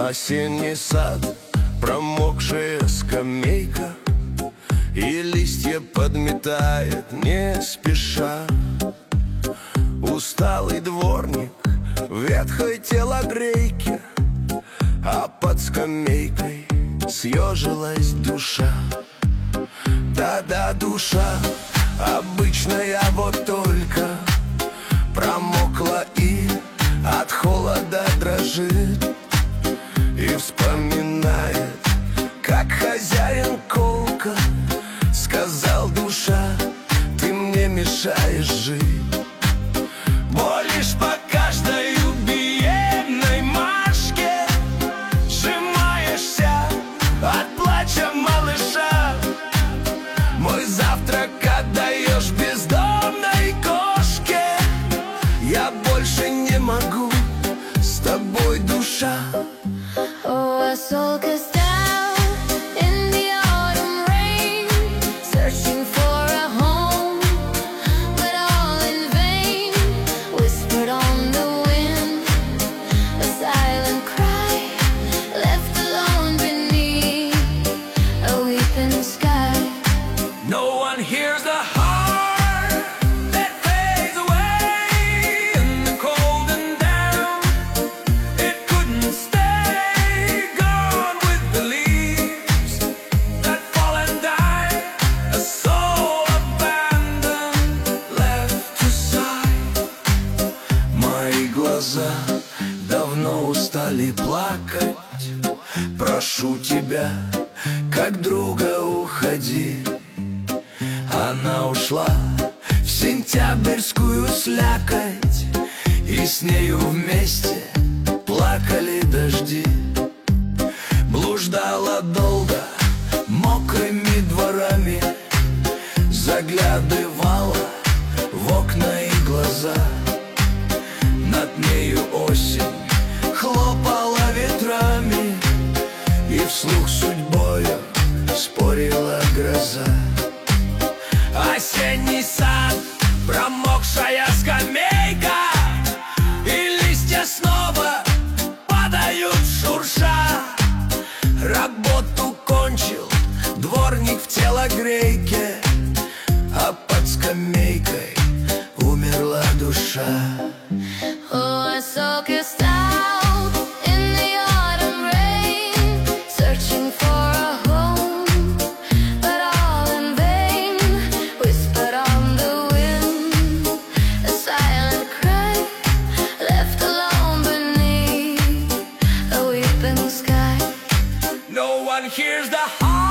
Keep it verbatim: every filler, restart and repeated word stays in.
Осенний сад, промокшая скамейка, и листья подметает не спеша. Усталый дворник в ветхой телогрейке, а под скамейкой съежилась душа. Да-да, душа обычная, вот только промокла и от холода дрожит, и вспоминает, как хозяин колко сказал: душа, ты мне мешаешь жить. Болишь по каждой убиенной Машке, сжимаешься от плача малыша. Мой завтрак отдаешь бездомной кошке. Я больше не могу с тобой, душа. Oh, I sulk down in the autumn rain, searching for a home, but all in vain. Whispered on the wind, a silent cry, left alone beneath a weeping sky. No one hears the heart that fades away in the cold and down. It couldn't stay, gone with the leaves that fall and die. A soul abandoned, left to sigh. Мои глаза давно устали плакать. Прошу тебя, как друга, уходи. Она ушла в сентябрьскую слякоть, и с нею вместе плакали дожди. Блуждала долго мокрыми дворами, заглядывала в окна и глаза. Над нею осень хлопала ветрами, и вслух судьбою спорила гроза. Осенний сад, промокшая скамейка, и листья снова падают шурша. Работу кончил дворник в телогрейке, а под скамейкой умерла душа. Oh, I sulk down in the autumn rain, searching for a home, but all in vain. Whispered on the wind, a silent cry, left alone beneath a weeping sky. No one hears the heart